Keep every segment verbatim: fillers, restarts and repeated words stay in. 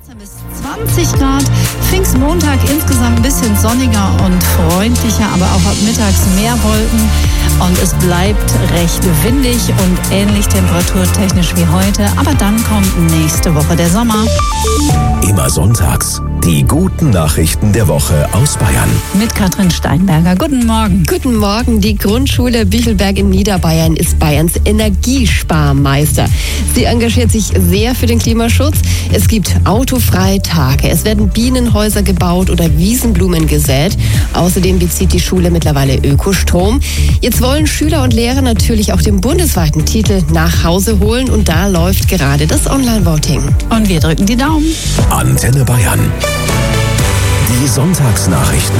bis zwanzig Grad. Pfingstmontag insgesamt ein bisschen sonniger und freundlicher, aber auch ab mittags mehr Wolken. Und es bleibt recht windig und ähnlich temperaturtechnisch wie heute. Aber dann kommt nächste Woche der Sommer. Immer sonntags die guten Nachrichten der Woche aus Bayern. Mit Katrin Steinberger. Guten Morgen. Guten Morgen. Die Grundschule Büchelberg in Niederbayern ist Bayerns Energiesparmeister. Sie engagiert sich sehr für den Klimaschutz. Es gibt autofreie Tage. Es werden Bienenhäuser gebaut oder Wiesenblumen gesät. Außerdem bezieht die Schule mittlerweile Ökostrom. Jetzt wollen Schüler und Lehrer natürlich auch den bundesweiten Titel nach Hause holen. Und da läuft gerade das Online-Voting. Und wir drücken die Daumen. Antenne Bayern. Die Sonntagsnachrichten.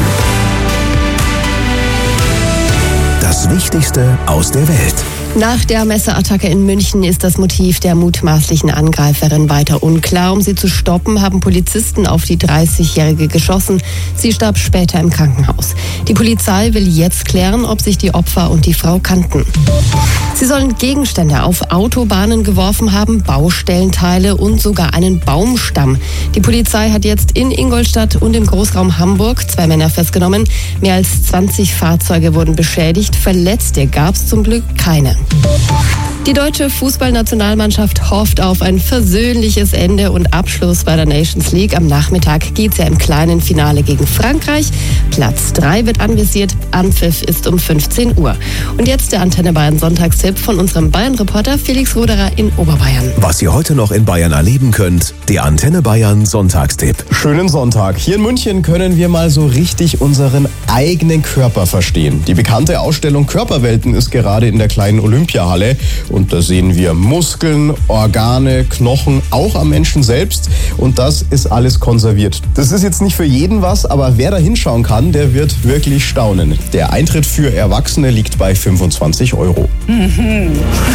Das Wichtigste aus der Welt. Nach der Messerattacke in München ist das Motiv der mutmaßlichen Angreiferin weiter unklar. Um sie zu stoppen, haben Polizisten auf die dreißigjährige geschossen. Sie starb später im Krankenhaus. Die Polizei will jetzt klären, ob sich die Opfer und die Frau kannten. Sie sollen Gegenstände auf Autobahnen geworfen haben, Baustellenteile und sogar einen Baumstamm. Die Polizei hat jetzt in Ingolstadt und im Großraum Hamburg zwei Männer festgenommen. Mehr als zwanzig Fahrzeuge wurden beschädigt. Verletzte gab es zum Glück keine. Die deutsche Fußballnationalmannschaft hofft auf ein versöhnliches Ende und Abschluss bei der Nations League. Am Nachmittag geht's ja im kleinen Finale gegen Frankreich. Platz drei wird anvisiert. Anpfiff ist um fünfzehn Uhr. Und jetzt der Antenne Bayern Sonntagstipp von unserem Bayern-Reporter Felix Roderer in Oberbayern. Was ihr heute noch in Bayern erleben könnt, der Antenne Bayern Sonntagstipp. Schönen Sonntag. Hier in München können wir mal so richtig unseren eigenen Körper verstehen. Die bekannte Ausstellung Körperwelten ist gerade in der kleinen Olympiahalle. Und da sehen wir Muskeln, Organe, Knochen, auch am Menschen selbst. Und das ist alles konserviert. Das ist jetzt nicht für jeden was, aber wer da hinschauen kann, der wird wirklich staunen. Der Eintritt für Erwachsene liegt bei fünfundzwanzig Euro. Mhm.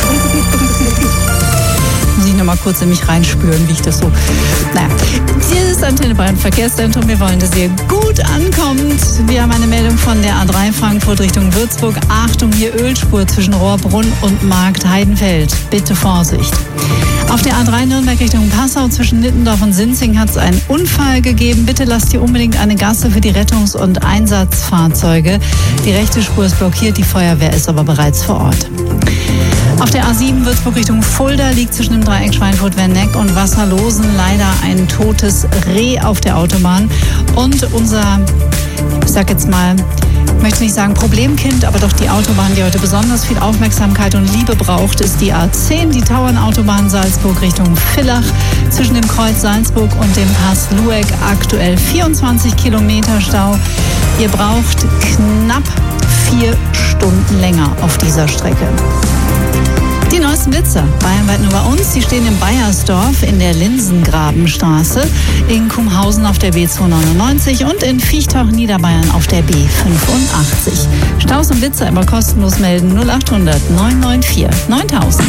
Muss ich noch mal kurz in mich reinspüren, wie ich das so... Naja, dieses Antenne Bayern Verkehrszentrum, wir wollen, dass ihr gut ankommt. Wir haben eine Meldung von der A drei Frankfurt Richtung Würzburg. Achtung, hier Ölspur zwischen Rohrbrunn und Markt Heidenfeld. Bitte Vorsicht. Auf der A drei Nürnberg Richtung Passau zwischen Nittendorf und Sinzing hat es einen Unfall gegeben. Bitte lasst hier unbedingt eine Gasse für die Rettungs- und Einsatzfahrzeuge. Die rechte Spur ist blockiert, die Feuerwehr ist aber bereits vor Ort. Auf der A sieben Würzburg Richtung Fulda liegt zwischen dem Dreieck Schweinfurt-Werneck und Wasserlosen leider ein totes Reh auf der Autobahn. Und unser, ich sag jetzt mal, ich möchte nicht sagen Problemkind, aber doch die Autobahn, die heute besonders viel Aufmerksamkeit und Liebe braucht, ist die A zehn, die Tauernautobahn Salzburg Richtung Villach. Zwischen dem Kreuz Salzburg und dem Pass Lueck aktuell vierundzwanzig Kilometer Stau. Ihr braucht knapp vier Stunden länger auf dieser Strecke. Die neuesten Blitzer, bayernweit nur bei uns, die stehen in Bayersdorf in der Linsengrabenstraße, in Kumhausen auf der B zweihundertneunundneunzig und in Viechtauch Niederbayern auf der B fünfundachtzig. Staus und Blitzer immer kostenlos melden null achthundert neunhundertvier neuntausend.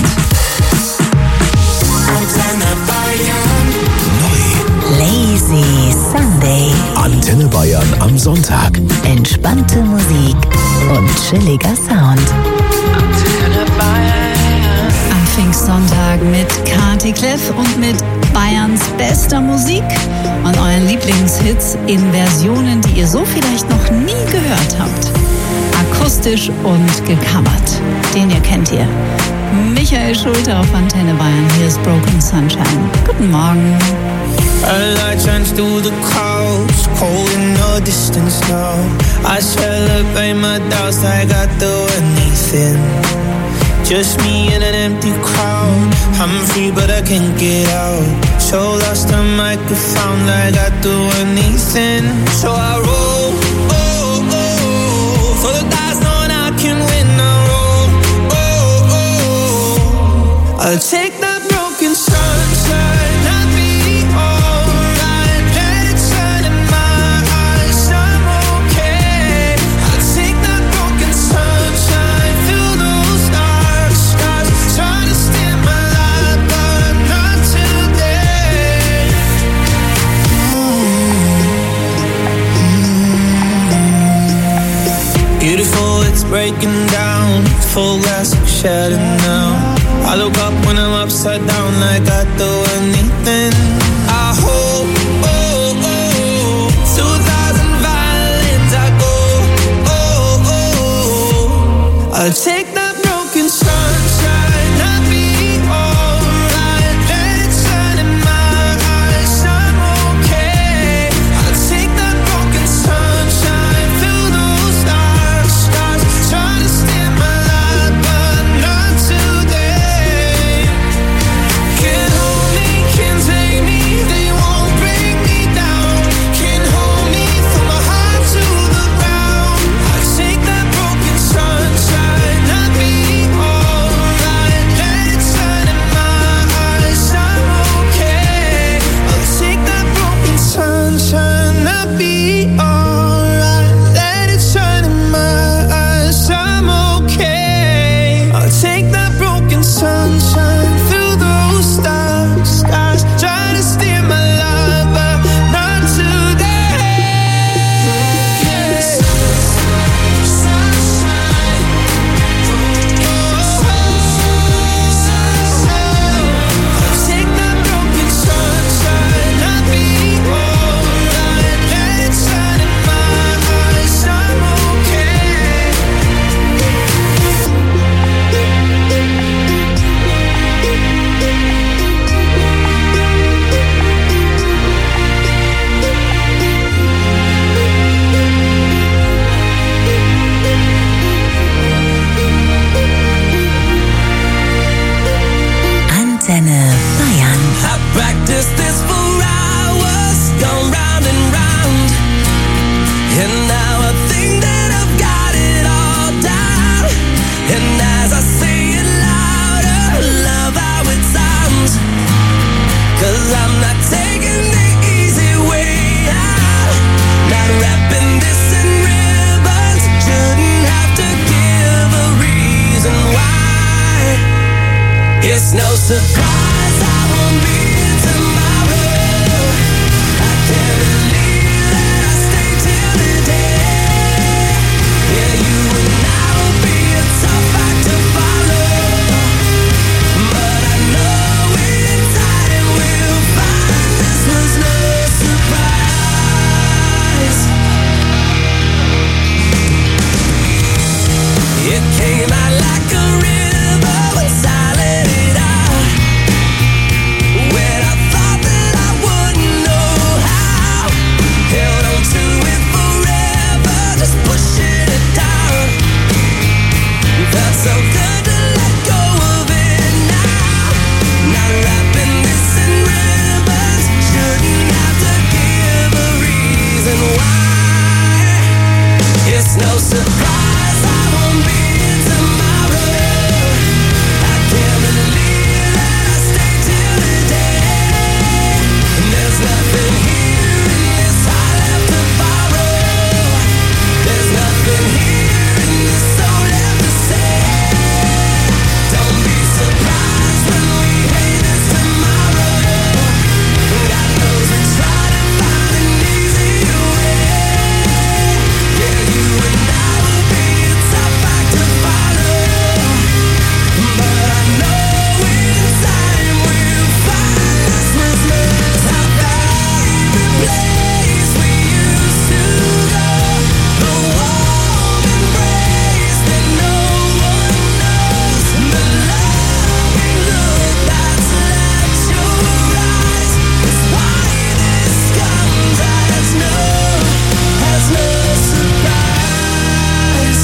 Neu. Lazy Sunday. Antenne Bayern am Sonntag. Entspannte Musik und chilliger Sound. Antenne Bayern. Am Pfingstsonntag mit Kati Kleff und mit Bayerns bester Musik und euren Lieblingshits in Versionen, die ihr so vielleicht noch nie gehört habt. Akustisch und gecovert. Den ihr kennt ihr. Michael Schulte auf Antenne Bayern. Hier ist Broken Sunshine. Guten Morgen. A light shines through the clouds, cold in the distance now. I celebrate my doubts like I do anything. Just me in an empty crowd. I'm free but I can't get out. So lost the microphone like I do anything. So I roll, oh, oh, for the guys knowing I can win. I roll, oh, oh, I'll take that broken sunshine. I'll be alright. Let it shine in my eyes. I'm okay. I'll take that broken sunshine. Fill those dark skies. Try to steal my light, but not today. Mm-hmm. Beautiful, it's breaking down. Full glass shattered now. I look up when I'm upside down like I do anything. I hope surprise, I won't be here tomorrow. I can't believe that I stayed till today. Yeah, you and I will be a tough act to follow, but I know in time we'll find this was no surprise. It came out like a river once I let it out. When I thought that I wouldn't know how, held on to it forever, just pushing it down. Felt so good to let go of it now. Not wrapping this in ribbons, shouldn't have to give a reason why. It's no surprise I won't be here tomorrow. I can't believe that I stayed till today. And there's nothing here in this heart left to borrow. There's nothing here in this soul left to say. Don't be surprised when we hate this tomorrow. God knows we try to find an easier way. Yeah, you and I will be a tough act to follow, but I know in time we'll find this was meant to be. The place we used to go, the warm embrace that no one knows, the loving look that's left your eyes. It's why this comes as no, as no surprise.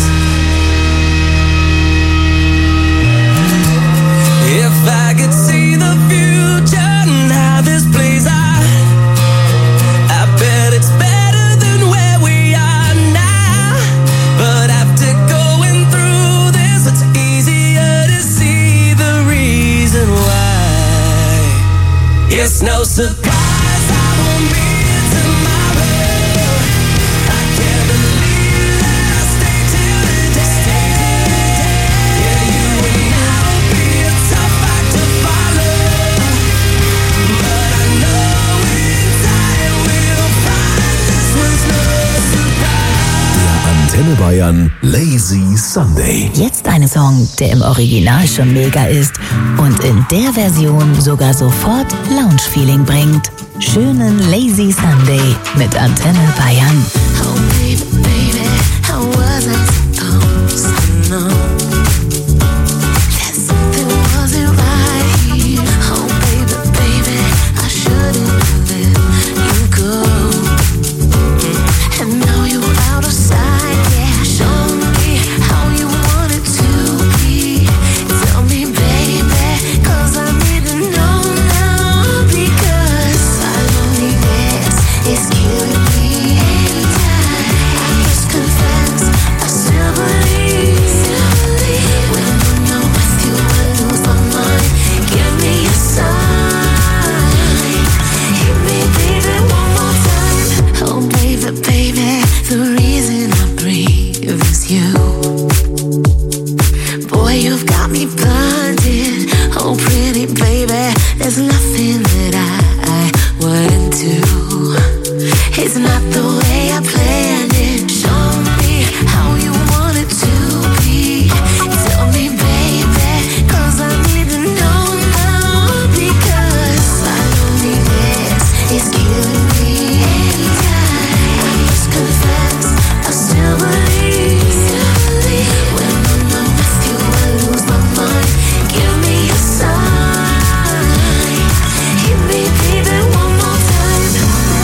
If I could see the future and how this plays out, I bet it's better than where we are now. But after going through this, it's easier to see the reason why. It's no surprise I won't be here tomorrow. I can't believe that I stayed till today. Yeah, you and I will be a tough act to follow, but I know in time we'll find this was no surprise. Antenne Bayern Lazy Sunday. Jetzt ein Song, der im Original schon mega ist und in der Version sogar sofort Lounge-Feeling bringt. Schönen Lazy Sunday mit Antenne Bayern. Oh baby, baby, how was I supposed to know that something wasn't right here? Oh baby, baby, I shouldn't have let you go. And now you're out of sight, yeah. Show me how you want it to be. Tell me, baby, 'cause I need to know now, because my loneliness is killing me. I must confess, I still believe, when I'm not with you, I lose my mind. Give me a sign, hit me, baby, one more time. Oh baby, baby, the reason I breathe is you. Boy, you've got me blinded. Oh pretty baby, there's nothing that I wouldn't do. It's not the way I planned it. Show me how you want it to be. Tell me, baby, 'cause I need to know now, because my loneliness is killing me. I must confess, I still believe, when I'm not with you, I lose my mind. Give me a sign, hit me, baby, one more time.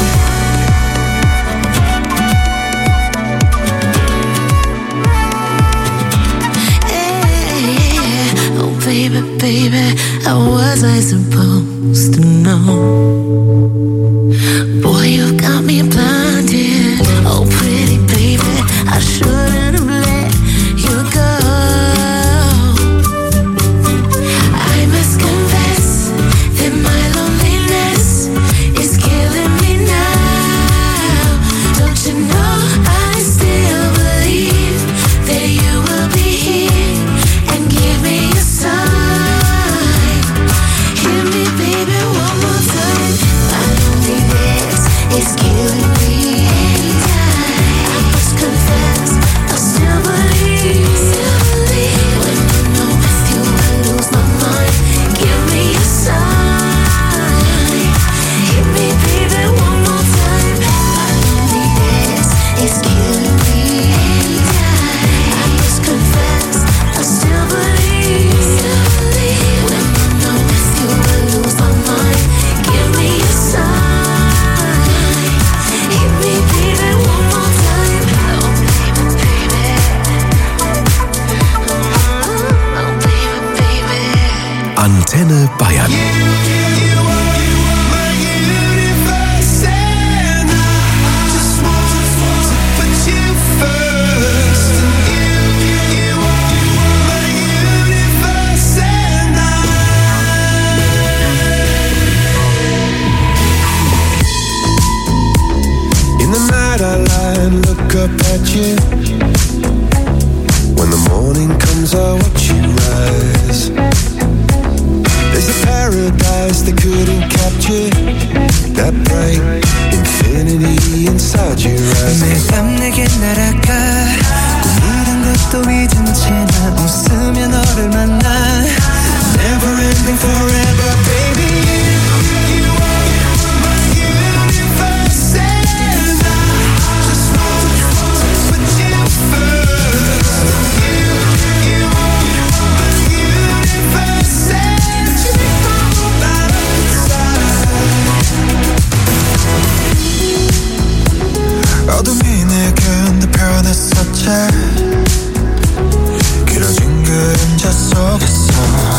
Hey, oh baby, baby, how was I supposed to know? Boy, you've got me blinded. Oh pretty baby, I shouldn't have let you go. I must confess that my loneliness is killing me now. Don't you know I still believe that you will be here and give me a sign. Antenne Bayern. In the night I lie and look up at you. When the morning comes I watch you rise. There's a paradise they couldn't capture. That bright infinity inside your eyes. 매일 밤 내게 날아가 꿈이란 것도 잊은 채 난 웃으며 너를 만나. Never ending forever baby. You, you are my universe and I just want to put you first. You, you are my universe and you make my whole light up inside. 어둠이 내겐 내 변했었지. 길어진 그림자 속에서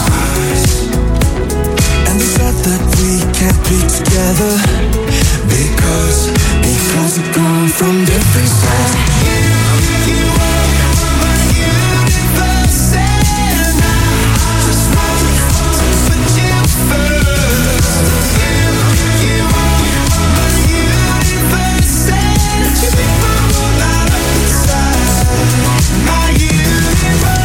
And they said that we can't be together Because, because we've gone from different sides. You, you are my universe and I just want to put you first. You, you are my universe and you make my whole light up inside. My universe.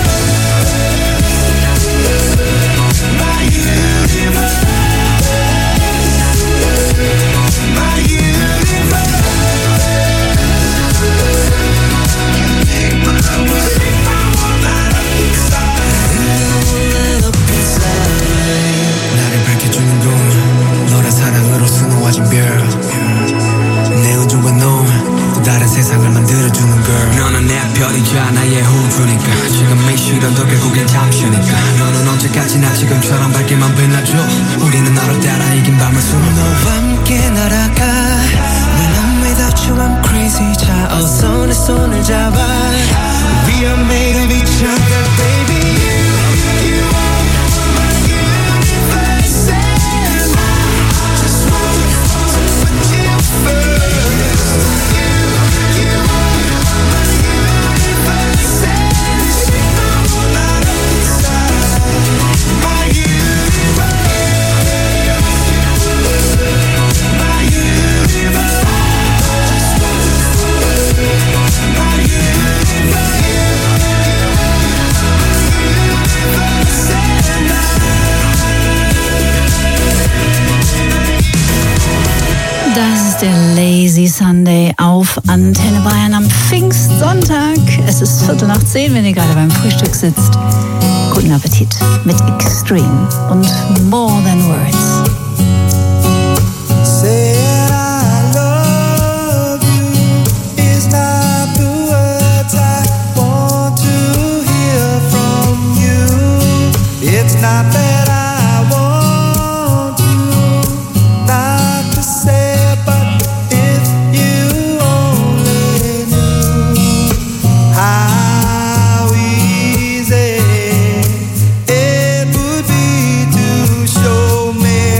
나를 밝혀주는 꿈 너란 사랑으로 수놓아진 별 내 우주와 너 또 다른 세상을 만들어주는 girl. 너는 내 별이자 나의 호주니까 지금의 시련도 결국엔 잠시니까 너는 언제까지나 지금처럼 밝게만 빛나줘. 우리는 너를 따라 이긴 밤을 수놓아 너와 함께 날아가. When I'm without you I'm crazy. 자 어서 내 손을 잡아. We are made of each other baby. You, you are my universe and I just want to put you first. You, you are my universe and you make my whole light up inside. My universe, my universe, my universe. Das ist der Lazy Sunday auf Antenne Bayern am Pfingstsonntag. Es ist Viertel nach zehn, wenn ihr gerade beim Frühstück sitzt. Guten Appetit mit Extreme und More Than Words. Saying I love you is not the words I want to hear from you. It's not that I want you not to say, but if you only knew how easy it would be to show me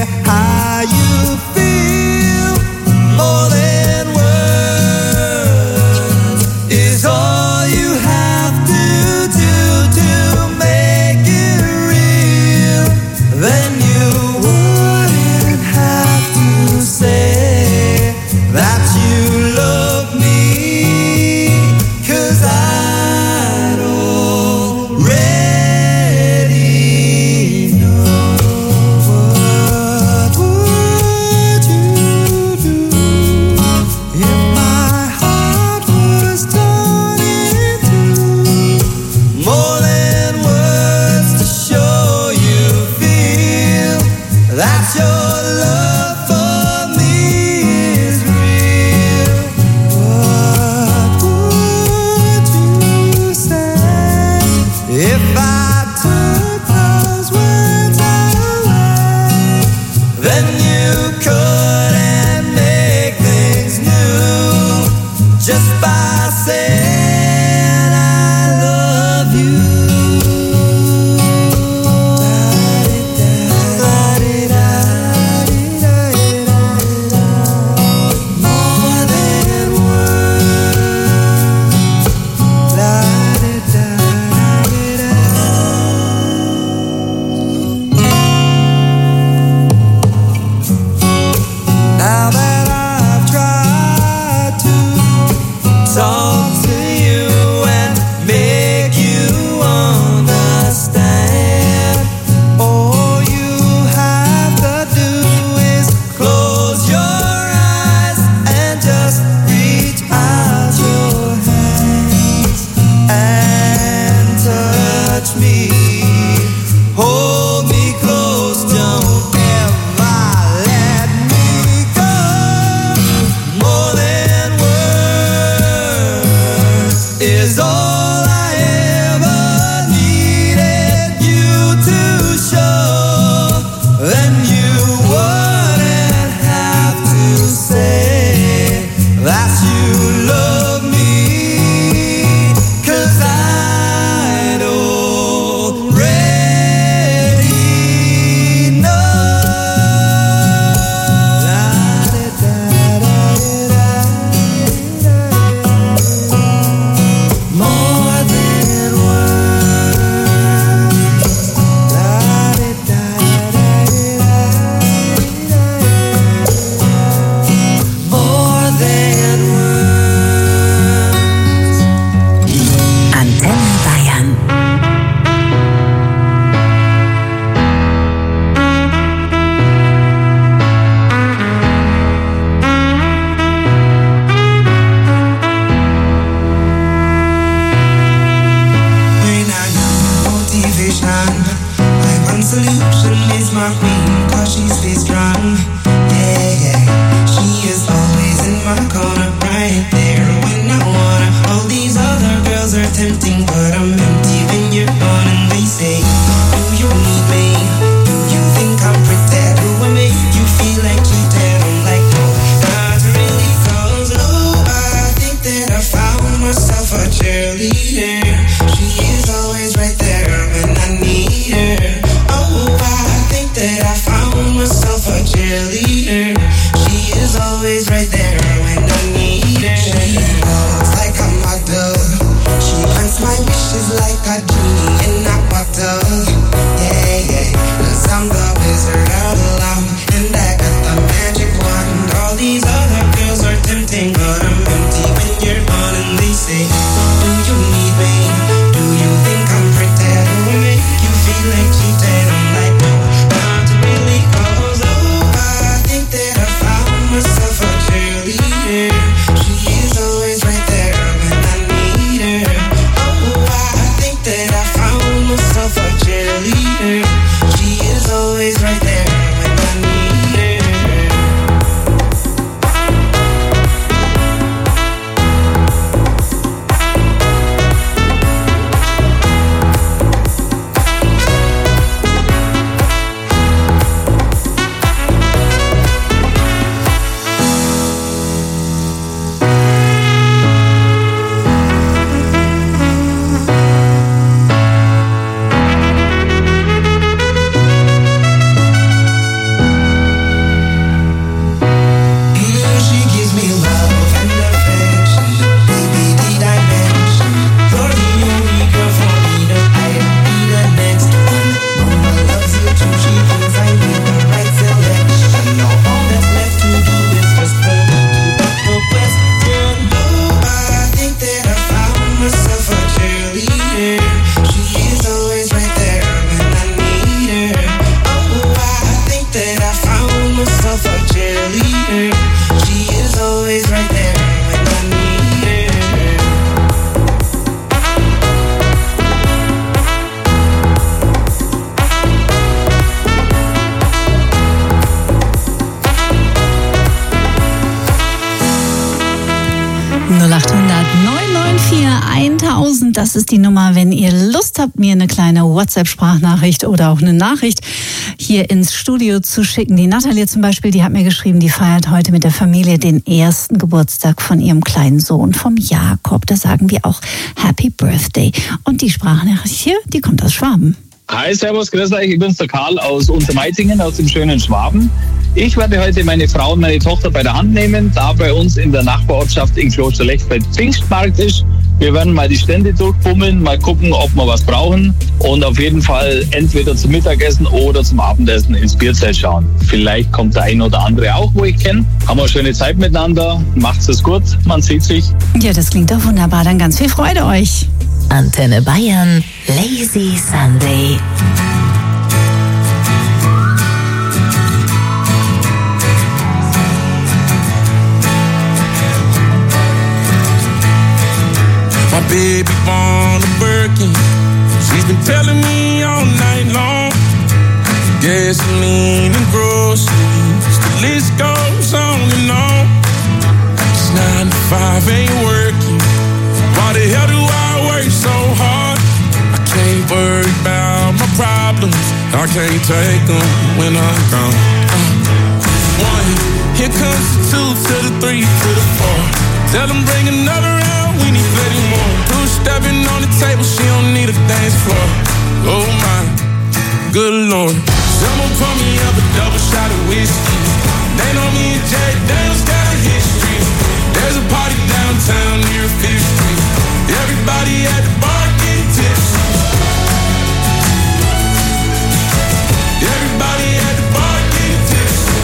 always right there when I need her. She knows like a model. She grants my wishes like a genie in a bottle. Yeah, yeah, 'cause I'm the wizard all alone, and I got the magic wand. All these other girls are tempting, but I'm empty when you're gone. And they say, do you need me? Do you think I'm pretty? Do I make you feel like cheating? I'm like, no, not really, 'cause oh, I think that I found myself a cheerleader. She is always right there when I need her. Oh, I think that I found myself a cheerleader. She is always right there when I need her. null acht hundert neun neun vier tausend, das ist die Nummer, wenn ihr Lust habt, mir eine kleine WhatsApp-Sprachnachricht oder auch eine Nachricht hier ins Studio zu schicken. Die Nathalie zum Beispiel, die hat mir geschrieben, die feiert heute mit der Familie den ersten Geburtstag von ihrem kleinen Sohn, vom Jakob. Da sagen wir auch Happy Birthday. Und die Sprachnachricht hier, die kommt aus Schwaben. Hi, servus, grüß euch, ich bin's der Karl aus Untermeitingen, aus dem schönen Schwaben. Ich werde heute meine Frau und meine Tochter bei der Hand nehmen, da bei uns in der Nachbarortschaft in Klosterlechfeld Pfingstmarkt ist. Wir werden mal die Stände durchbummeln, mal gucken, ob wir was brauchen und auf jeden Fall entweder zum Mittagessen oder zum Abendessen ins Bierzelt schauen. Vielleicht kommt der ein oder andere auch, wo ich kenne. Haben wir eine schöne Zeit miteinander, macht's es gut, man sieht sich. Ja, das klingt doch wunderbar, dann ganz viel Freude euch. Antenne Bayern, Lazy Sunday. My baby born a Birkin. She's been telling me all night long. Gasoline and groceries, the list goes on and on. It's nine to five, ain't working. Why the hell do I work so hard? I can't worry about my problems. I can't take them when I'm gone. Uh, one, here comes the two to the three to the four. Tell them bring another round, we need plenty more. Two stepping on the table, she don't need a dance floor. Oh my, good Lord. Someone pour me up a double shot of whiskey. They know me and Jay Daniels got a history. There's a party downtown near Fifth Street. Everybody at the bar getting tipsy. Everybody at the bar getting tipsy.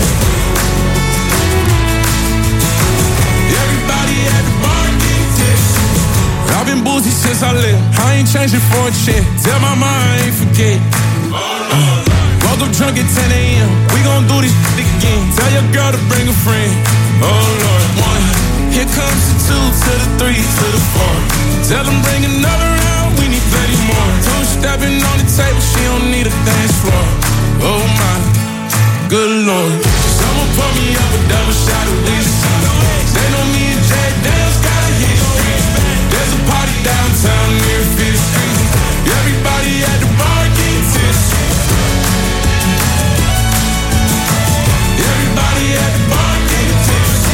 Everybody at the bar getting tipsy. I've been boozy since I left. I ain't changing for a check. Tell my mom I ain't forget. Uh, woke up drunk at ten a.m. We gon' do this shit again. Tell your girl to bring a friend. Oh Lord, one. Here comes the two to the three to the four. Tell them bring another round, we need plenty more. Two stepping on the table, she don't need a dance floor. Oh my, good Lord. Someone pour me up a double shot of whiskey. They know me and Jay Daniels got a history. There's a party downtown near Fifth Street. Everybody at the bar getting tipsy. Everybody at the bar getting tipsy.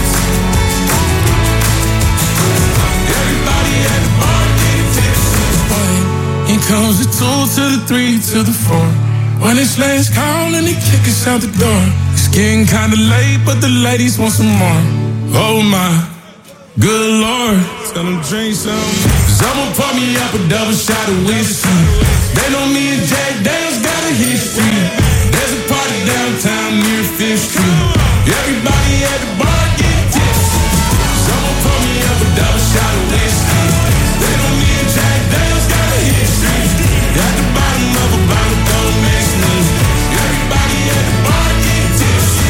Everybody at the bar getting tipsy. Here comes the two to the three to the four. When it's last call and they kick us out the door. It's Getting kinda late, but the ladies want some more. Oh my, good Lord. Tell them drink some. Someone pour me up a double shot of whiskey. They know me and Jack Daniels got a history. There's a party downtown near Fifth Street. Everybody at the bar get tipsy. Someone pour me up a double shot of whiskey. They know me and Jack Daniels got a history. At the bottom of a bottle, don't mix me. Everybody at the bar get tipsy.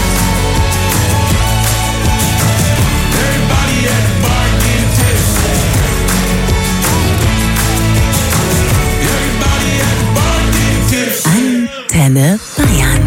Everybody at the bar get tipsy. Everybody at the bar get tipsy. Antenne Bayern.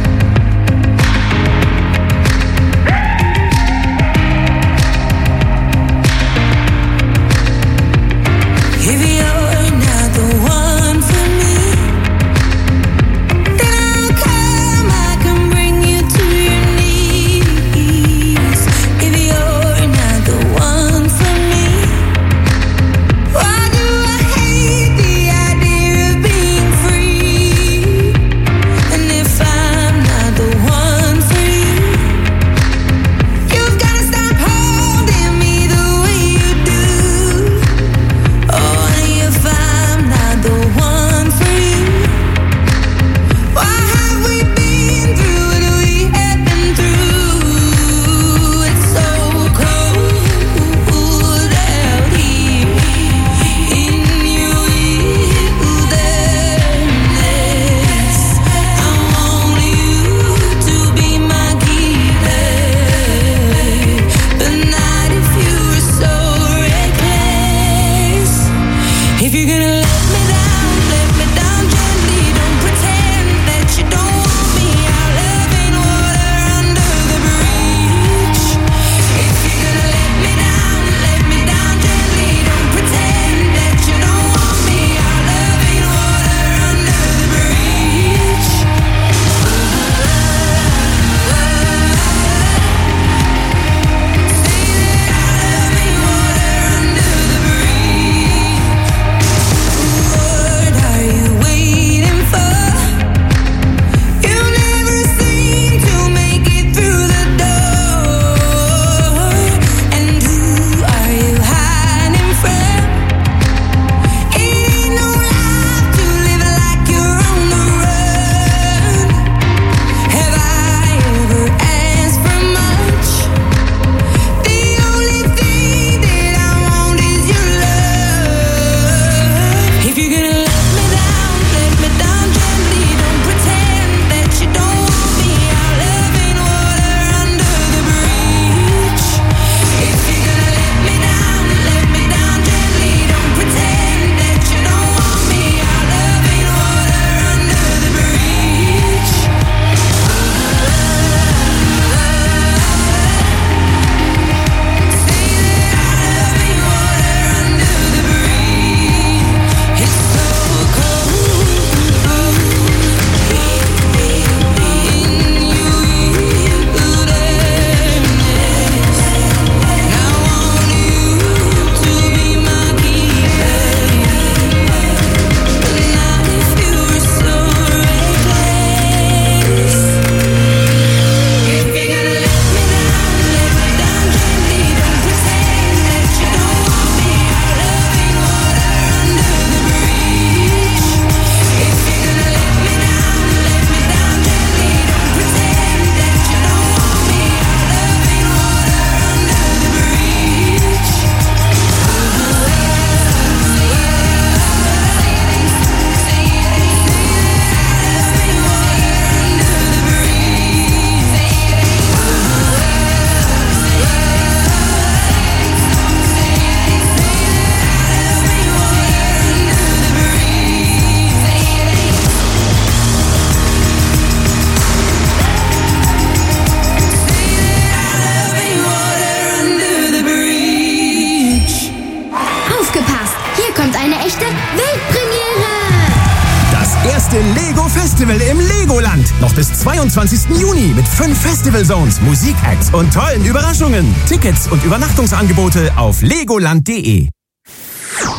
Festival im Legoland. Noch bis zweiundzwanzigsten Juni mit fünf Festival-Zones, Musikacts und tollen Überraschungen. Tickets und Übernachtungsangebote auf legoland punkt de.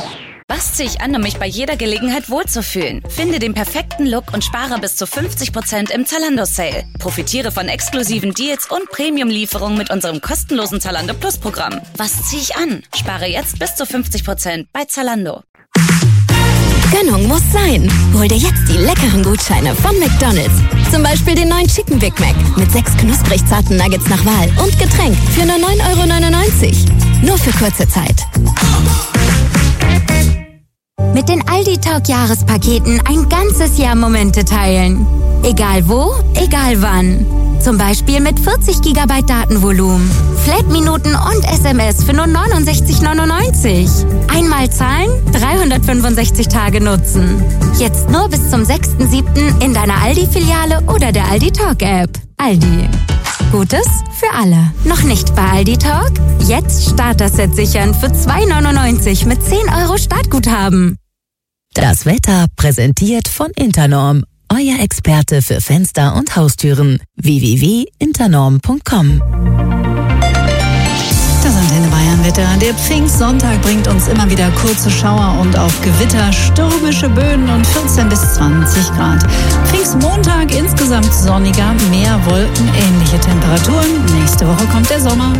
Was ziehe ich an, um mich bei jeder Gelegenheit wohlzufühlen? Finde den perfekten Look und spare bis zu fünfzig Prozent im Zalando-Sale. Profitiere von exklusiven Deals und Premium-Lieferungen mit unserem kostenlosen Zalando Plus-Programm. Was ziehe ich an? Spare jetzt bis zu fünfzig Prozent bei Zalando. Gönnung muss sein. Hol dir jetzt die leckeren Gutscheine von McDonald's. Zum Beispiel den neuen Chicken Big Mac mit sechs knusprig zarten Nuggets nach Wahl und Getränk für nur neun Euro neunundneunzig. Nur für kurze Zeit. Mit den Aldi Talk Jahrespaketen ein ganzes Jahr Momente teilen. Egal wo, egal wann. Zum Beispiel mit vierzig Gigabyte Datenvolumen, Flat-Minuten und S M S für nur neunundsechzig neunundneunzig. Einmal zahlen, dreihundertfünfundsechzig Tage nutzen. Jetzt nur bis zum sechsten siebten in deiner Aldi-Filiale oder der Aldi Talk App. Aldi. Gutes für alle. Noch nicht bei Aldi Talk? Jetzt Starter-Set sichern für zwei neunundneunzig mit zehn Euro Startguthaben. Das Wetter präsentiert von Internorm. Euer Experte für Fenster und Haustüren. w w w punkt internorm punkt com. Das Antenne Bayern Wetter. Der Pfingstsonntag bringt uns immer wieder kurze Schauer und auch Gewitter, stürmische Böen und vierzehn bis zwanzig Grad. Pfingstmontag insgesamt sonniger, mehr Wolken, ähnliche Temperaturen. Nächste Woche kommt der Sommer.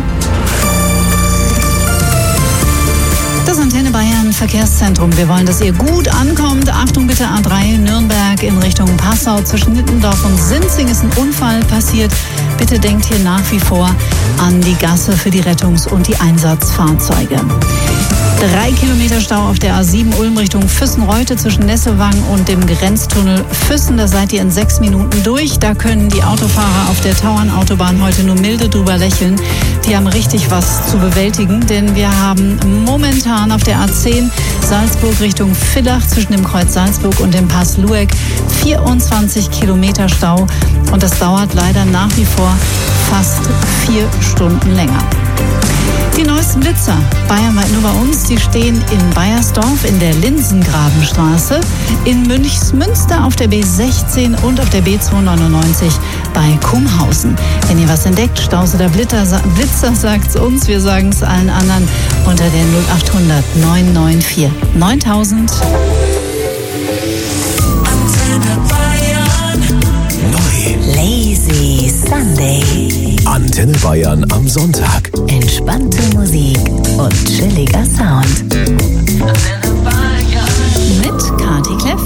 Das Antenne Bayern Verkehrszentrum. Wir wollen, dass ihr gut ankommt. Achtung bitte, A drei Nürnberg in Richtung Passau. Zwischen Nittendorf und Sinzing ist ein Unfall passiert. Bitte denkt hier nach wie vor an die Gasse für die Rettungs- und die Einsatzfahrzeuge. Drei Kilometer Stau auf der A sieben Ulm Richtung Füssen-Reute zwischen Nessewang und dem Grenztunnel Füssen. Da seid ihr in sechs Minuten durch. Da können die Autofahrer auf der Tauernautobahn heute nur milde drüber lächeln. Die haben richtig was zu bewältigen, denn wir haben momentan auf der A zehn Salzburg Richtung Villach zwischen dem Kreuz Salzburg und dem Pass Lueck vierundzwanzig Kilometer Stau. Und das dauert leider nach wie vor fast vier Stunden länger. Die neuesten Blitzer, bayernweit nur bei uns, die stehen in Baiersdorf in der Linsengrabenstraße, in Münchsmünster auf der B sechzehn und auf der B zweihundertneunundneunzig bei Kumhausen. Wenn ihr was entdeckt, Staus oder Blitzer, Blitzer sagt's uns, wir sagen es allen anderen unter der null achthundert neun neun vier neuntausend. Lazy Sunday. Antenne Bayern am Sonntag. Entspannte Musik und chilliger Sound. Mit Kati Kleff.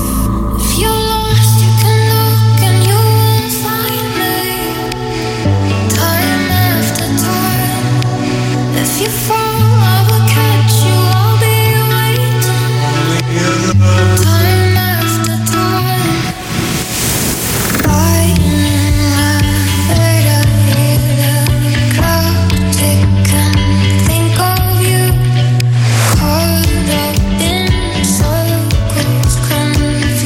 Think of you, caught up in circles, confused.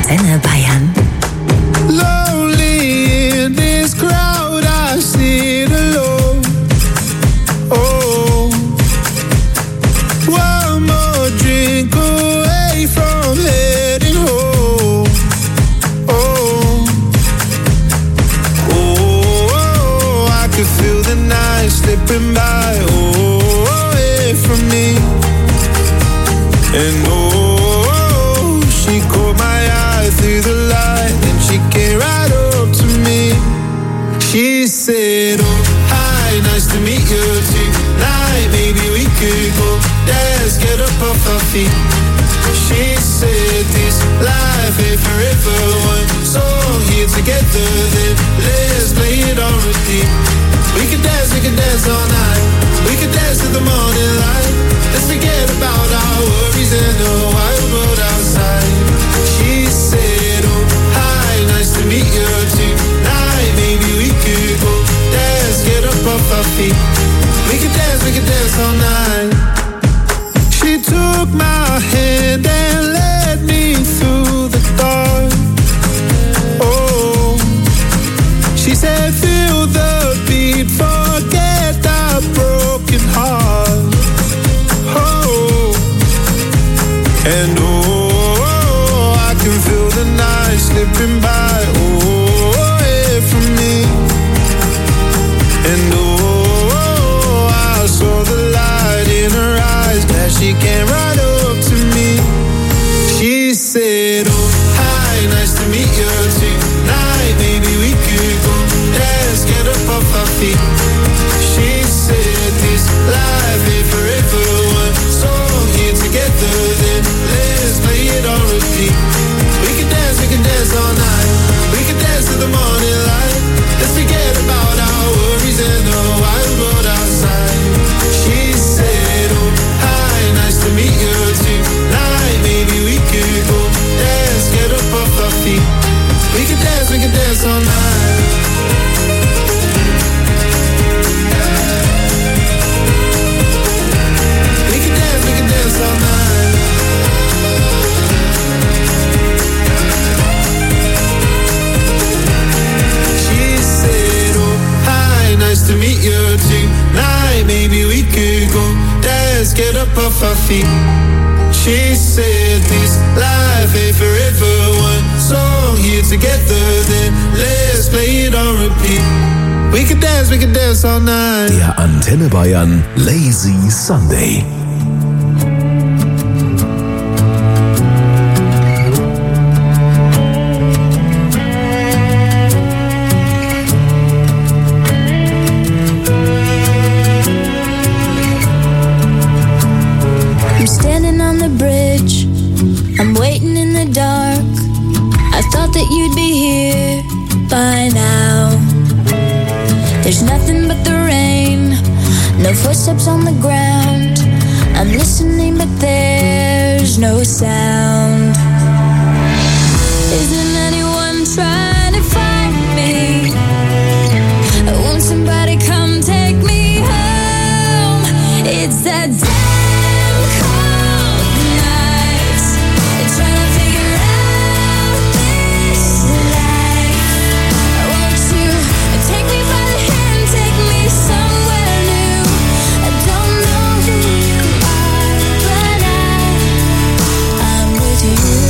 Antenne Bayern. Lonely in this crowd, I sit alone. Oh, one more drink away from heading home. Oh, oh, I could feel the night slipping by. Oh, away from me. And oh, she caught my eye through the light, and she came right up to me. She said, oh, hi, nice to meet you tonight. Maybe we could go dance, get up off our feet. She said, this life ain't forever. One song here together, then let's play it on repeat. We could dance, we could dance all night. We could dance to the morning light. Let's forget about our worries and the wild world outside. She said, oh, hi, nice to meet you tonight. Maybe we could go dance, get up off our feet. We could dance, we could dance all night. She took my hand and led me through the dark. Oh, she said, feel the beat, forget that broken heart. Oh, and oh, I can feel the night slipping by. Oh, away from me. And oh, I saw the light in her eyes as she came right up to me. She said, oh, hi, nice to meet you tonight. Maybe we could go dance, get up off our feet. She said, this life ain't forever. One song here together, then let's play it on repeat. We can dance, we can dance all night. We can dance to the morning light. Let's forget about our worries and the wild world outside. She said, oh, hi, nice to meet you tonight. Maybe we could go dance, get up off our feet. We can dance, we can dance all night. We can dance, we can dance all night. She said, oh, hi, nice to meet you tonight. Maybe we could go dance, get up off our feet. She said, this life ain't forever. One song here together, then let's play it on repeat. We can dance, we can dance all night. Der Antenne Bayern Lazy Sunday. I'm standing on the bridge, I'm waiting in the dark. I thought that you'd be here by now. There's nothing but the rain, no footsteps on the ground. I'm listening but there's no sound. Isn't anyone trying to find me? Won't somebody come take me home? It's that damn cold night, trying to figure out this life. Won't you take me by the hand, take me somewhere new? I don't know who you are, but I, I'm with you.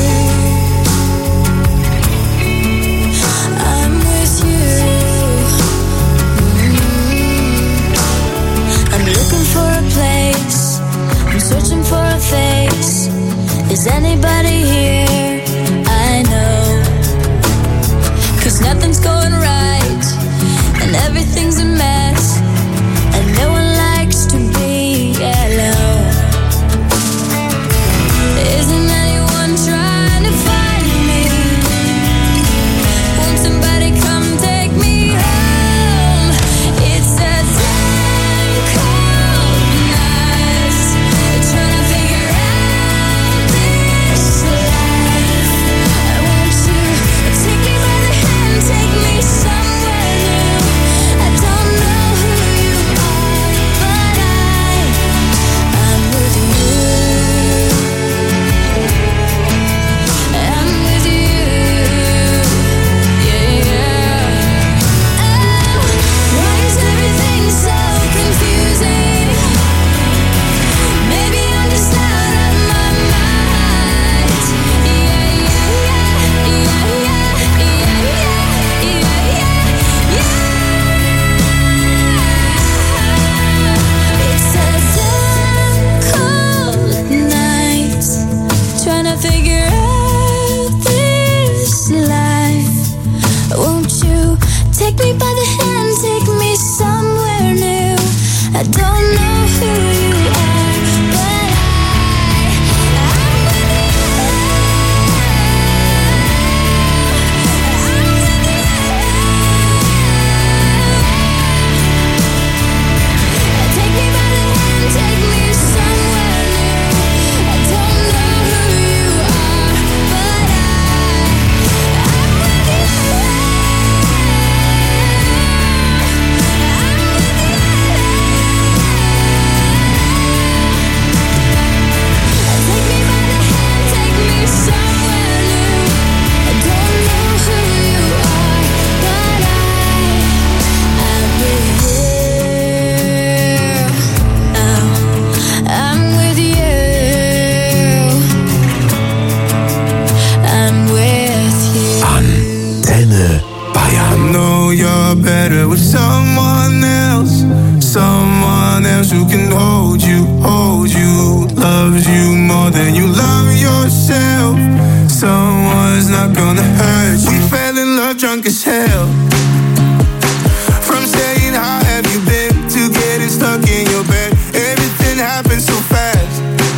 not gonna hurt you. We fell in love drunk as hell. From saying how have you been to getting stuck in your bed. Everything happened so fast.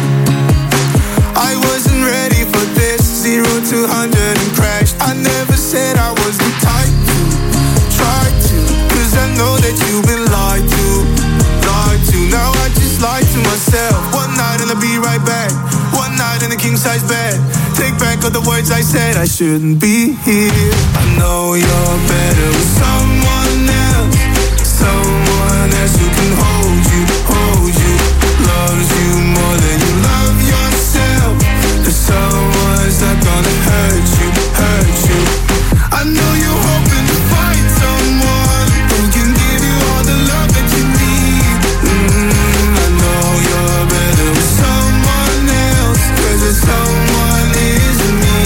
I wasn't ready for this. Zero to hundred and crashed. I never said I was the type to try to, cause I know that you've been lied to, lied to. Now I just lied to myself. One night and I'll be right back. One night in a king size bed. Take back all the words I said. I shouldn't be here. I know you're better with someone else. Someone else who can hold you, hold you. Loves you more than you love yourself. There's someone's not gonna hurt you, hurt you. I know you're hoping to find someone who can give you all the love that you need. Mm, I know you're better with someone else, cause there's someone isn't me.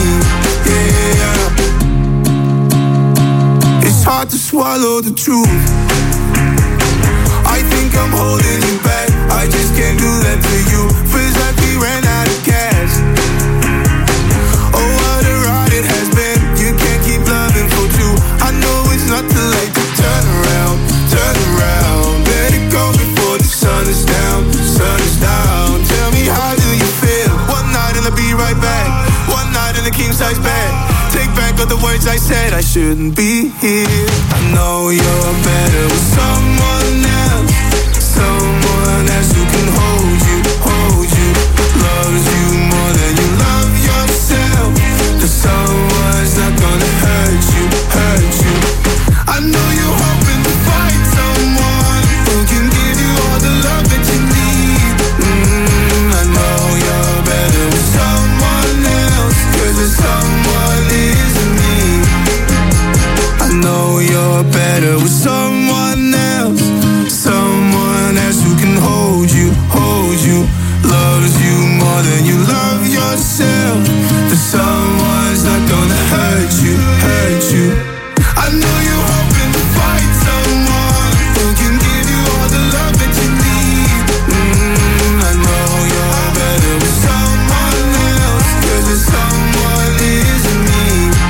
Yeah. It's hard to swallow the truth. I think I'm holding you back. I just can't do that to you. Feels like we ran out of gas. Oh, what a ride it has been. You can't keep loving for two. I know it's not too late to turn around, turn around. Let it go before the sun is down, sun is down. Tell me, how do you feel? One night and I'll be right back. One night in a king size bed. Take back all the words I said. I shouldn't be here. I know you're better with someone else. Someone else who can hold you, hold you. Loves you more than you love yourself. The someone's not gonna hurt you, hurt you. I know you're hoping to find someone who can give you all the love that you need. Mm, I know you're better with someone else, cause there's someone isn't me. I know you're better with someone else. Someone else who can hold you, hold you. Loves you more than you love yourself. The someone's not gonna hurt you, hurt you. I know you're hoping to find someone who can give you all the love that you need. Mm, I know you're better with someone else, cause there's someone isn't me.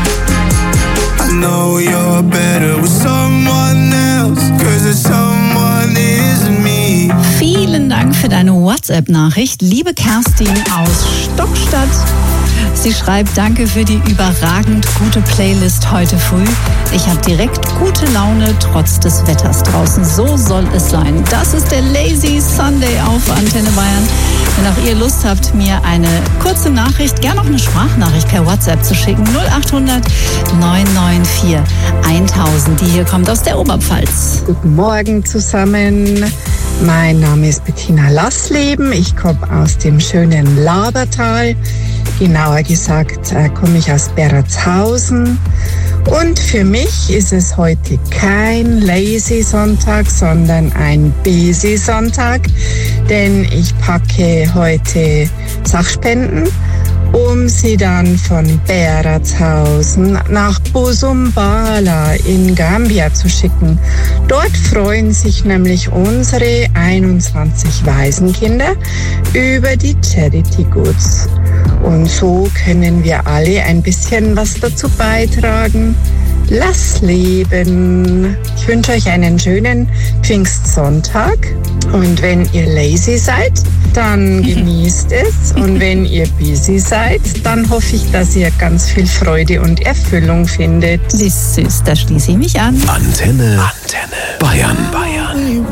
I know you're better with someone else, cause there's someone isn't me. Vielen Dank für deine WhatsApp-Nachricht, liebe Kerstin aus Stockstadt. Sie schreibt, danke für die überragend gute Playlist heute früh. Ich habe direkt gute Laune trotz des Wetters draußen. So soll es sein. Das ist der Lazy Sunday auf Antenne Bayern. Wenn auch ihr Lust habt, mir eine kurze Nachricht, gerne auch eine Sprachnachricht per WhatsApp zu schicken. null acht hundert neun neun vier tausend. Die hier kommt aus der Oberpfalz. Guten Morgen zusammen. Mein Name ist Bettina Lassleben. Ich komme aus dem schönen Labertal. Genauer gesagt äh, komme ich aus Beratshausen. Und für mich ist es heute kein Lazy Sonntag, sondern ein Busy Sonntag. Denn ich packe heute Sachspenden, um sie dann von Beratshausen nach Busumbala in Gambia zu schicken. Dort freuen sich nämlich unsere einundzwanzig Waisenkinder über die Charity Goods. Und so können wir alle ein bisschen was dazu beitragen. Lass leben! Ich wünsche euch einen schönen Pfingstsonntag. Und wenn ihr lazy seid, dann genießt es. Und wenn ihr busy seid, dann hoffe ich, dass ihr ganz viel Freude und Erfüllung findet. Sie ist süß, da schließe ich mich an. Antenne, Antenne, Bayern, Bayern.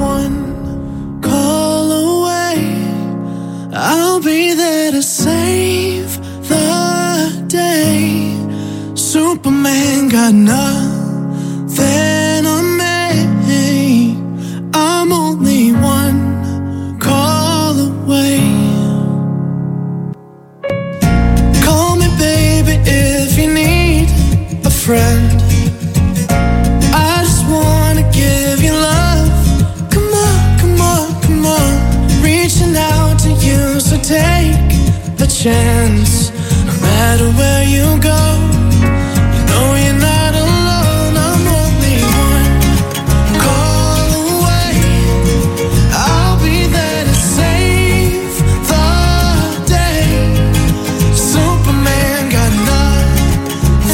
Call away, I'll be there to save the day. Superman got nothing on me. I'm only one call away. Call me baby if you need a friend. I just wanna give you love. Come on, come on, come on. Reaching out to you, so take a chance. No matter where you go, you know you're not alone. I'm only one call away. I'll be there to save the day. Superman got nothing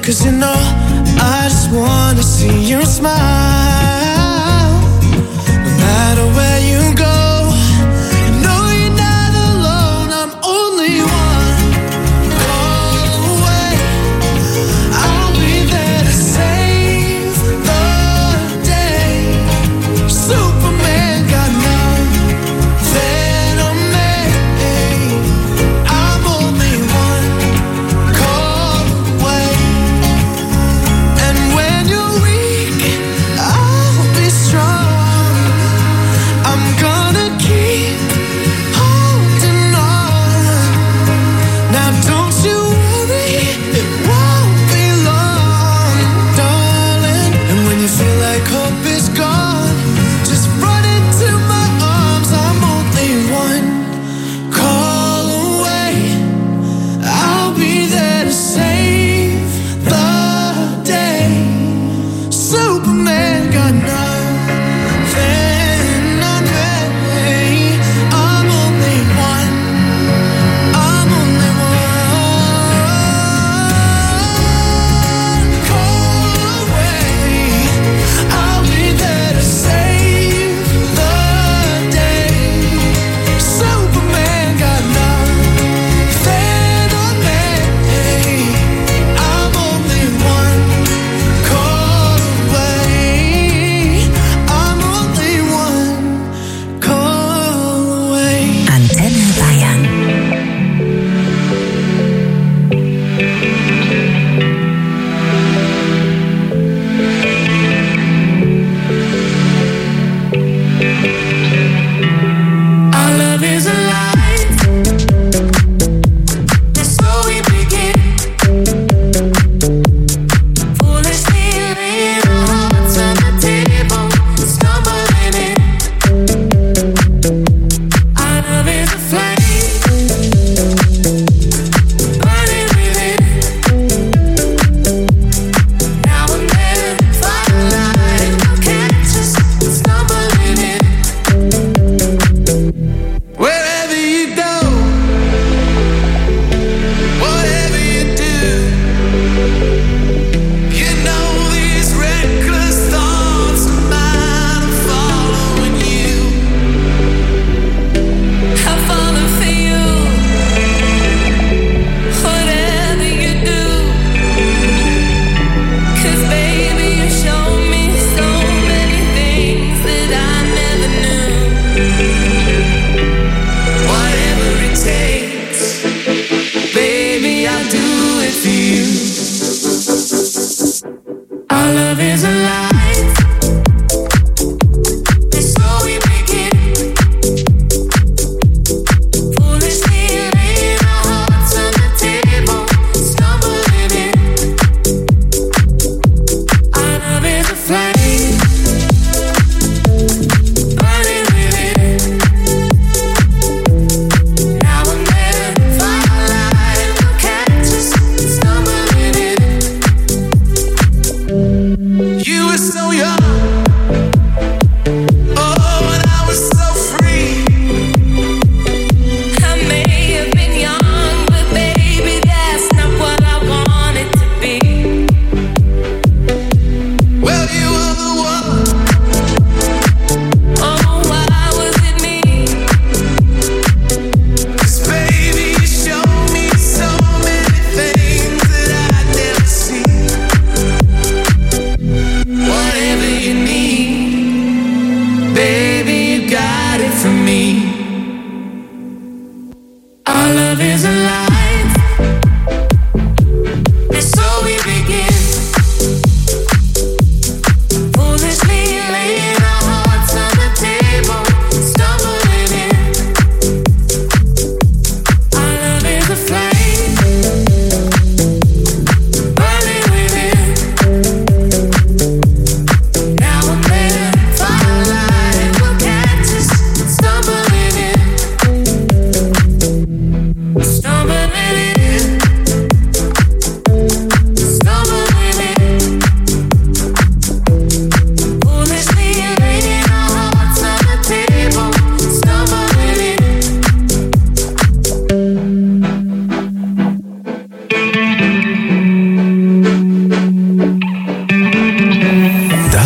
'cause you know I just wanna see your smile. No matter where you go, you know you're not alone. I'm only one call away. I'll be there to save the day. Superman got nothing on me. I'm only one call away. And when you're weak, I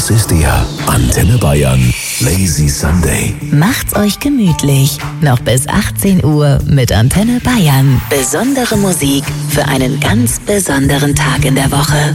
Das ist Ihr Antenne Bayern Lazy Sunday. Macht's euch gemütlich. Noch bis achtzehn Uhr mit Antenne Bayern. Besondere Musik für einen ganz besonderen Tag in der Woche.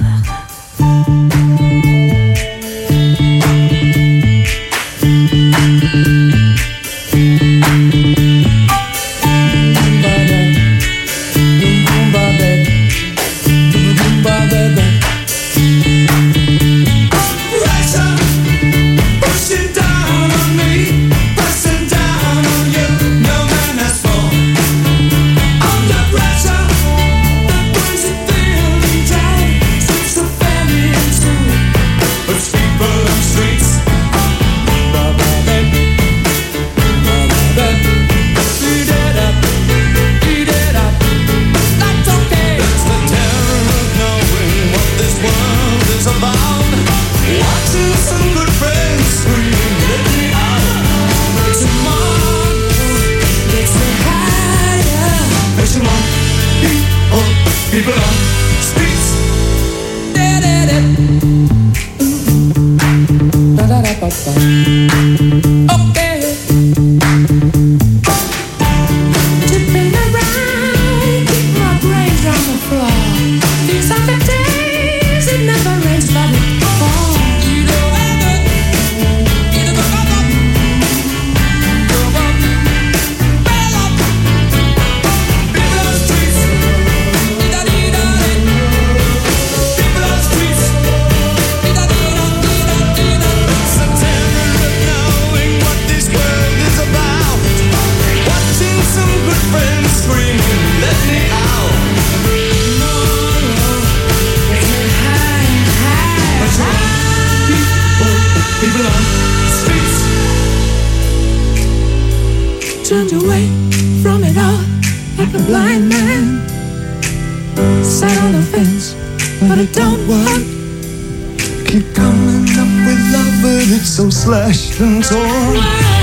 Slashed and torn.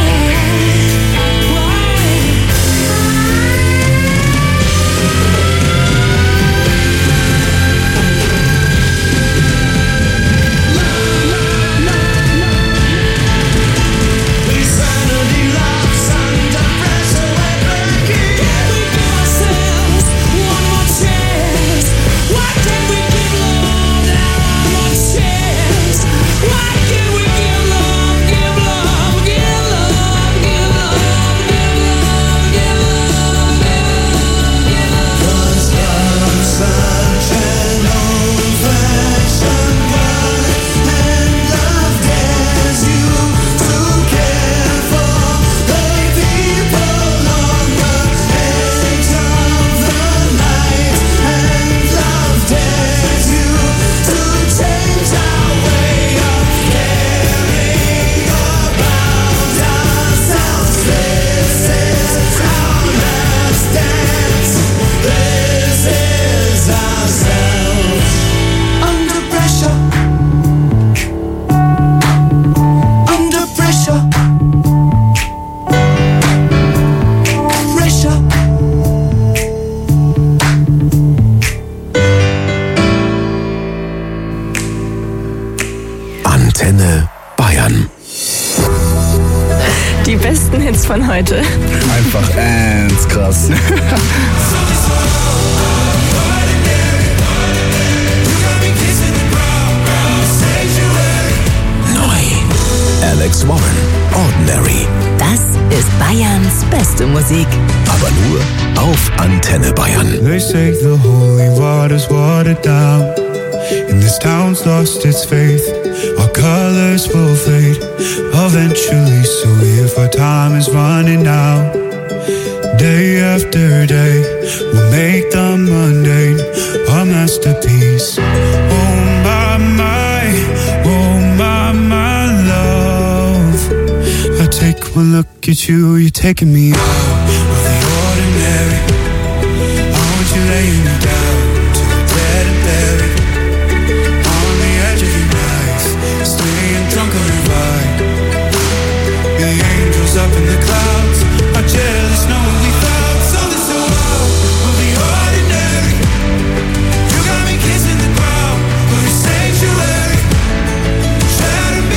Antenne Bayern. Die besten Hits von heute. Einfach ernst krass. Neu. Alex Warren, Ordinary. Das ist Bayerns beste Musik. Aber nur auf Antenne Bayern. They say the holy water's watered down, and this town's lost its faith. Our colors will fade eventually, so if our time is running out, day after day, we'll make the mundane our masterpiece. Oh my, my, oh my, my love. I take one look at you, you're taking me out of the ordinary. I want you laying me down to the dead and buried. On the edge of your knife, staying drunk on your ride. The angels up in the clouds are jealous knowing we found something so out of the ordinary. You got me kissing the ground of your sanctuary. Shadow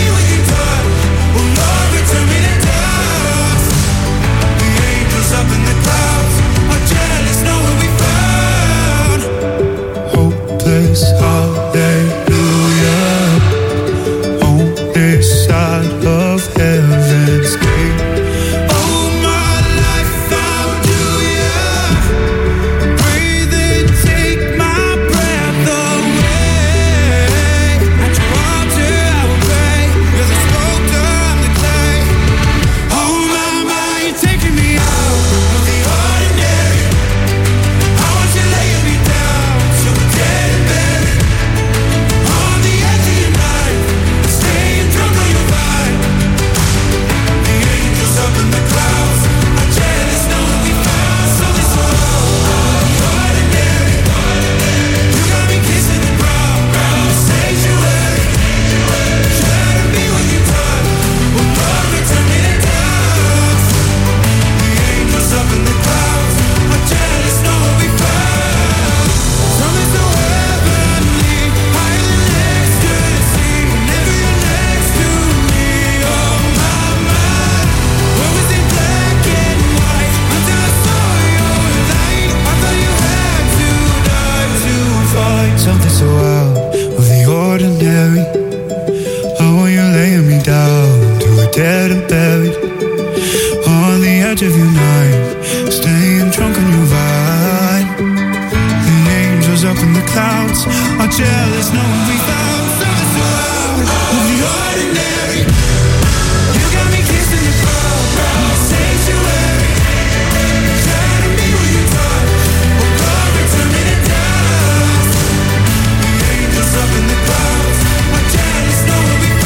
knowing we found something so out of the ordinary. You got me kissing the cold sanctuary. Trying to be what you thought, but glory turning it down. Angels up in the clouds, my jealous know what we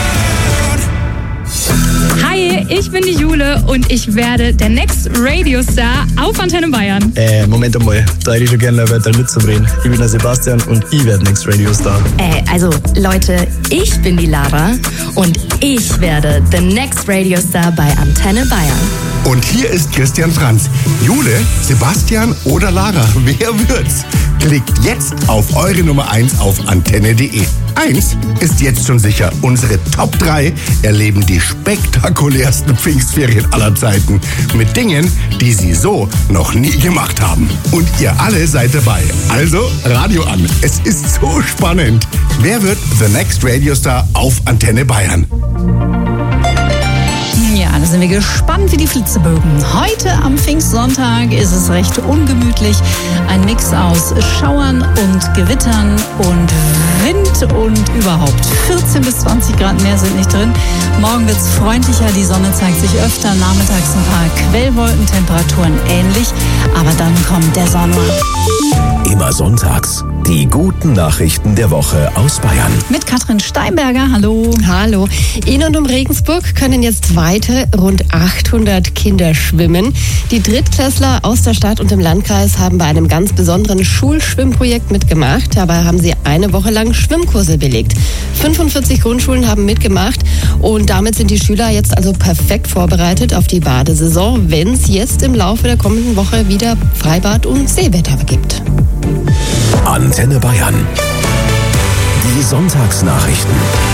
found. Hi, ich bin die Jule und ich werde der Next Radio Star auf Antenne Bayern. Äh, Moment einmal, da hätte ich schon gerne weiter mitzubringen. Ich bin der Sebastian und ich werde Next Radio Star. Äh, also Leute, ich bin die Lara und ich werde the Next Radio Star bei Antenne Bayern. Und hier ist Christian Franz. Jule, Sebastian oder Lara, wer wird's? Klickt jetzt auf eure Nummer eins auf antenne punkt de. Eins ist jetzt schon sicher. Unsere Top drei erleben die spektakulärsten Pfingstferien aller Zeiten. Mit Dingen, die sie so noch nie gemacht haben. Und ihr alle seid dabei. Also Radio an. Es ist so spannend. Wer wird The Next Radio Star auf Antenne Bayern? Ja, da sind wir gespannt wie die Flitzebögen. Heute am Pfingstsonntag ist es recht ungemütlich. Ein Mix aus Schauern und Gewittern und Wind und überhaupt. vierzehn bis zwanzig Grad mehr sind nicht drin. Morgen wird es freundlicher, die Sonne zeigt sich öfter. Nachmittags ein paar Quellwolken, Temperaturen ähnlich. Aber dann kommt der Sommer. Immer sonntags die guten Nachrichten der Woche aus Bayern. Mit Katrin Steinberger, hallo. Hallo. In und um Regensburg können jetzt weitere rund achthundert Kinder schwimmen. Die Drittklässler aus der Stadt und dem Landkreis haben bei einem ganz besonderen Schulschwimmprojekt mitgemacht. Dabei haben sie eine Woche lang Schwimmkurse belegt. fünfundvierzig Grundschulen haben mitgemacht und damit sind die Schüler jetzt also perfekt vorbereitet auf die Badesaison, wenn es jetzt im Laufe der kommenden Woche wieder Freibad- und Seewetter gibt. Antenne Bayern. Die Sonntagsnachrichten.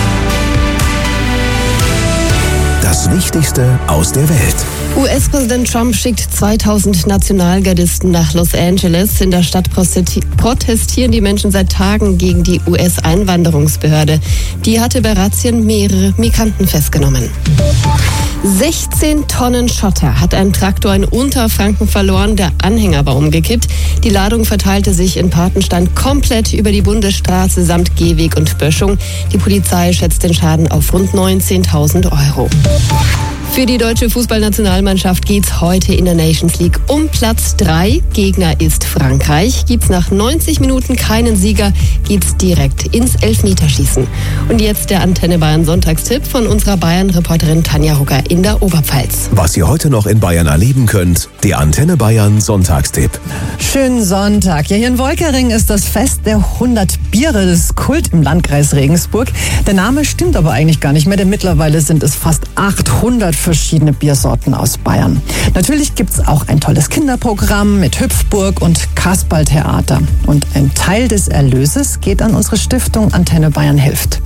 Das Wichtigste aus der Welt. U S-Präsident Trump schickt zweitausend Nationalgardisten nach Los Angeles. In der Stadt protestieren die Menschen seit Tagen gegen die U S-Einwanderungsbehörde. Die hatte bei Razzien mehrere Migranten festgenommen. sechzehn Tonnen Schotter hat ein Traktor in Unterfranken verloren. Der Anhänger war umgekippt. Die Ladung verteilte sich in Patenstein komplett über die Bundesstraße samt Gehweg und Böschung. Die Polizei schätzt den Schaden auf rund neunzehntausend Euro. Für die deutsche Fußballnationalmannschaft geht's heute in der Nations League um Platz drei. Gegner ist Frankreich. Gibt's nach neunzig Minuten keinen Sieger, geht's direkt ins Elfmeterschießen. Und jetzt der Antenne Bayern Sonntagstipp von unserer Bayern-Reporterin Tanja Rucker in der Oberpfalz. Was ihr heute noch in Bayern erleben könnt, der Antenne Bayern Sonntagstipp. Schönen Sonntag. Ja, hier in Wolkering ist das Fest der hundert Biere des Kult im Landkreis Regensburg. Der Name stimmt aber eigentlich gar nicht mehr, denn mittlerweile sind es fast achthundert verschiedene Biersorten aus Bayern. Natürlich gibt es auch ein tolles Kinderprogramm mit Hüpfburg und Kasperltheater. Und ein Teil des Erlöses geht an unsere Stiftung Antenne Bayern hilft.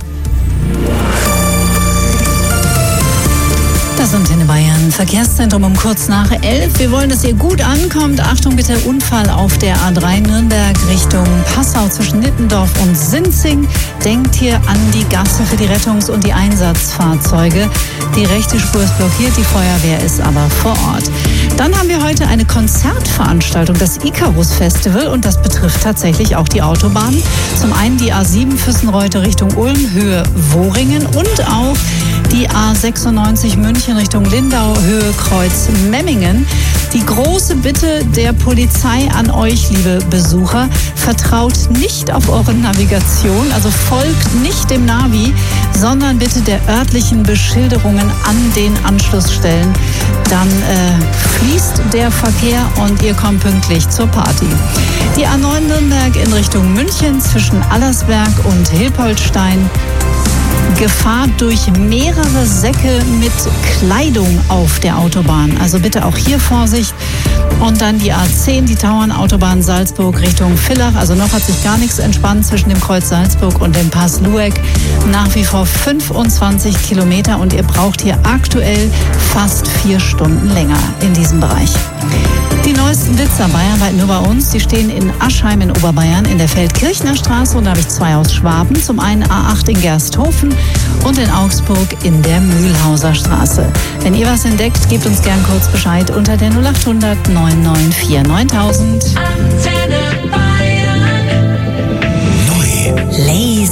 Das Antenne Bayern Verkehrszentrum um kurz nach elf. Wir wollen, dass ihr gut ankommt. Achtung bitte, Unfall auf der A drei Nürnberg Richtung Passau zwischen Nittendorf und Sinzing. Denkt hier an die Gasse für die Rettungs- und die Einsatzfahrzeuge. Die rechte Spur ist blockiert, die Feuerwehr ist aber vor Ort. Dann haben wir heute eine Konzertveranstaltung, das Icarus Festival, und das betrifft tatsächlich auch die Autobahnen. Zum einen die A sieben Füssenreute Richtung Ulm, Höhe Wohringen, und auch die A sechsundneunzig München Richtung Lindau, Höhe Kreuz Memmingen. Die große Bitte der Polizei an euch, liebe Besucher: Vertraut nicht auf eure Navigation, also folgt nicht dem Navi, sondern bitte der örtlichen Beschilderungen an den Anschlussstellen. Dann äh, fließt der Verkehr und ihr kommt pünktlich zur Party. Die A neun Nürnberg in Richtung München zwischen Allersberg und Hilpoltstein. Gefahr durch mehrere Säcke mit Kleidung auf der Autobahn. Also bitte auch hier Vorsicht. Und dann die A zehn, die Tauernautobahn Salzburg Richtung Villach. Also noch hat sich gar nichts entspannt zwischen dem Kreuz Salzburg und dem Pass Lueck. Nach wie vor fünfundzwanzig Kilometer und ihr braucht hier aktuell fast vier Stunden länger in diesem Bereich. Die neuesten Blitzer bayernweit nur bei uns. Die stehen in Aschheim in Oberbayern in der Feldkirchner Straße, und da habe ich zwei aus Schwaben. Zum einen A acht in Gersthofen und in Augsburg in der Mühlhauser Straße. Wenn ihr was entdeckt, gebt uns gern kurz Bescheid unter der null achthundert neun neun vier neuntausend. Neu. Lazy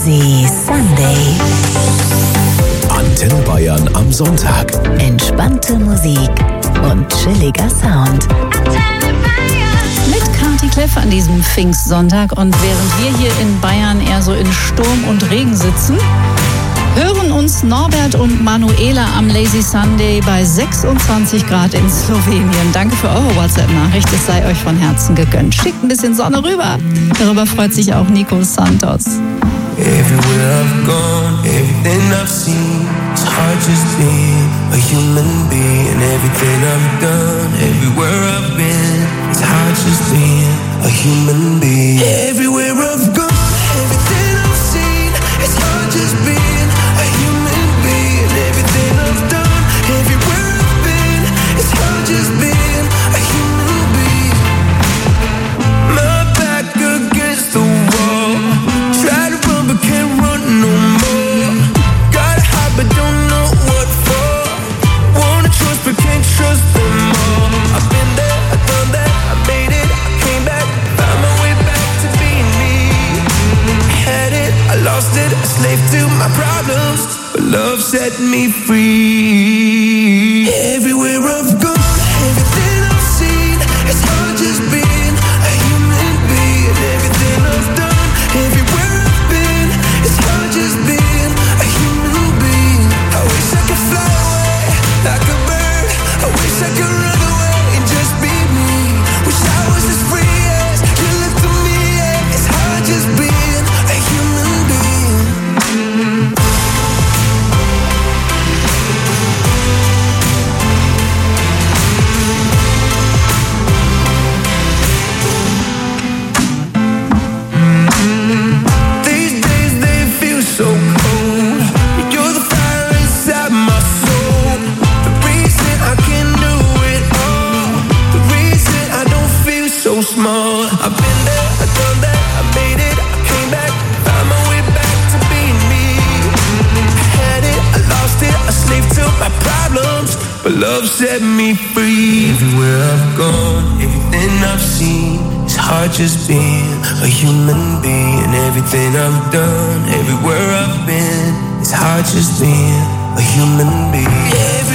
Lazy Sunday. Antenne Bayern am Sonntag. Entspannte Musik und chilliger Sound. Mit Kati Kleff an diesem Pfingstsonntag. Und während wir hier in Bayern eher so in Sturm und Regen sitzen, hören uns Norbert und Manuela am Lazy Sunday bei sechsundzwanzig Grad in Slowenien. Danke für eure WhatsApp-Nachricht. Es sei euch von Herzen gegönnt. Schickt ein bisschen Sonne rüber. Darüber freut sich auch Nico Santos. Everywhere I've gone, everything I've seen, it's hard just being a human being. Everything I've done, everywhere I've been, it's hard just being a human being. Everywhere I've gone, everything I've seen, it's hard just being a human being. Everything I've done, everywhere I've been, it's hard just being a human being. My back against the wall, try to run but can't run no more. Gotta hide but don't know what for. Wanna trust but can't trust them all. I've been there, I've done that, I made it, I came back, found my way back to being me. Had it, I lost it, a slave to my problems, but love set me free. Everywhere I've gone, everything I've seen, it's hard just being a human being. Everything I've done, everywhere I've been, it's hard just being a human being. I wish I could fly away like a bird. I wish I could run away and just be me. Wish I was as free as you look to me. Yeah. It's hard just being a human being. These days they feel so cold. You're the fire inside my soul. The reason I can do it all. The reason I don't feel so small. I've been there, I've done that, I made it, I came back, found my way back to being me. I had it, I lost it, a slave to my problems, but love set me free. Everywhere I've gone, everything I've seen, it's hard just being a human being. Everything I've done, everywhere I've been, it's hard just being a human being.